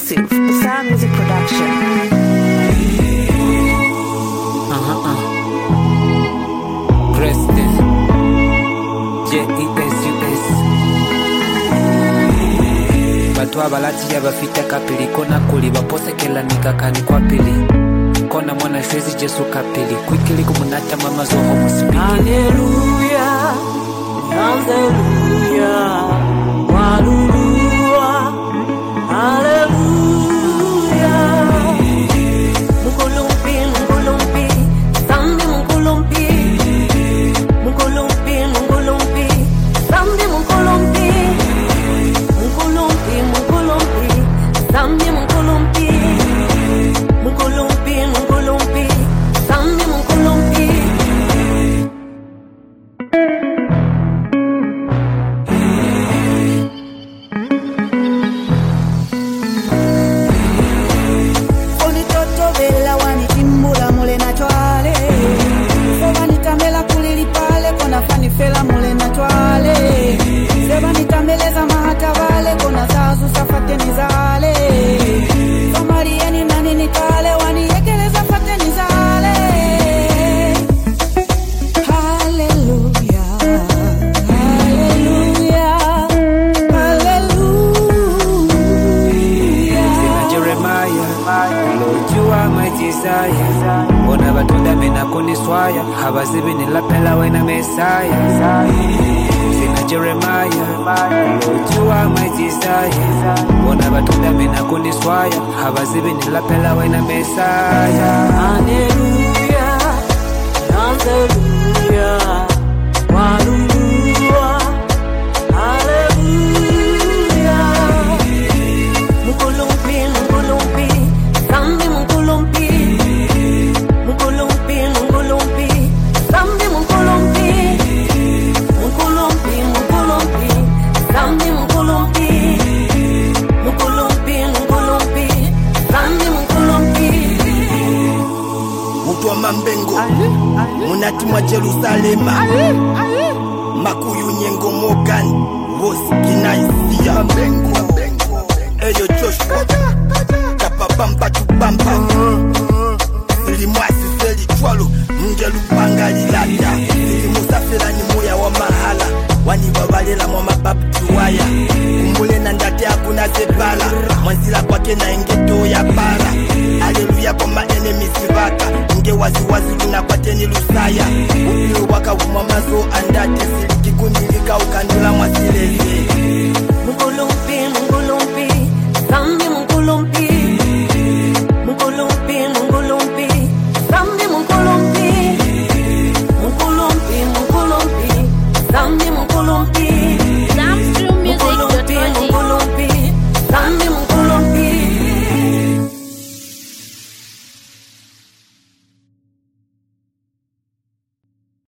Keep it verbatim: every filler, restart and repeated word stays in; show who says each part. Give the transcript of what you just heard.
Speaker 1: exclusive. Sound Music Production.
Speaker 2: Uh-huh, uh. Preston. J E S U S. Batu abalati ya bafita kapili. Kona kuli bapose kela nikakani kwa pili. Kona mwana shwezi jesu kapili. Kwikili kumunata mama zoho musipiki.
Speaker 3: Hallelujah, hallelujah, hallelujah, hallelujah. Mukulumpi, mukulumpi, sambi mukulumpi, mukulumpi, mukulumpi, sambi mukulumpi, mukulumpi, mukulumpi, sambi mukulumpi, mukulumpi, mukulumpi, sambi mukulumpi.
Speaker 4: Fela mule na twale Seba nitameleza mahata vale Kona zazu safate nizale Somarieni nani nikale Wani yekeleza fate nizale Hallelujah, Hallelujah, Hallelujah.
Speaker 2: Sina Jeremiah, Lord you are my desire. Bona batunda mena kuniswaya. Habazibi nilapela wena Messiah. Sina Jeremiah, Lord you are my desire. Bona batunda mena kuniswaya. Habazibi nilapela wena Messiah.
Speaker 3: Hallelujah, hallelujah, hallelujah, hallelujah. Mukulumpi, mukulumpi, sambi mukulumpi, mukulumpi, mukulumpi, sambi mukulumpi, mukulumpi, mukulumpi, sambi mukulumpi, mukulumpi, mukulumpi, sambi mukulumpi.
Speaker 5: Mutu wa Mambengo Munati mwa Jerusalema Makuyu Nyengo Morgan Wosi Kinaisia Mambengo Eyo Joshua Kapa bamba tu bamba Sili mwasi seli chwalo Mngelu panga lilata Sili musafira ni moya wa mahala Wani wabalela mwa mababu waya Kumule na ndate hakuna zebala Mwanzila kwake na engeto ya para Haleluya kwa maenemi sivaka Nge wazi wazi luna kwate ni lusaya Upilu waka umamazo andate Sili kikunilika ukandula mwasi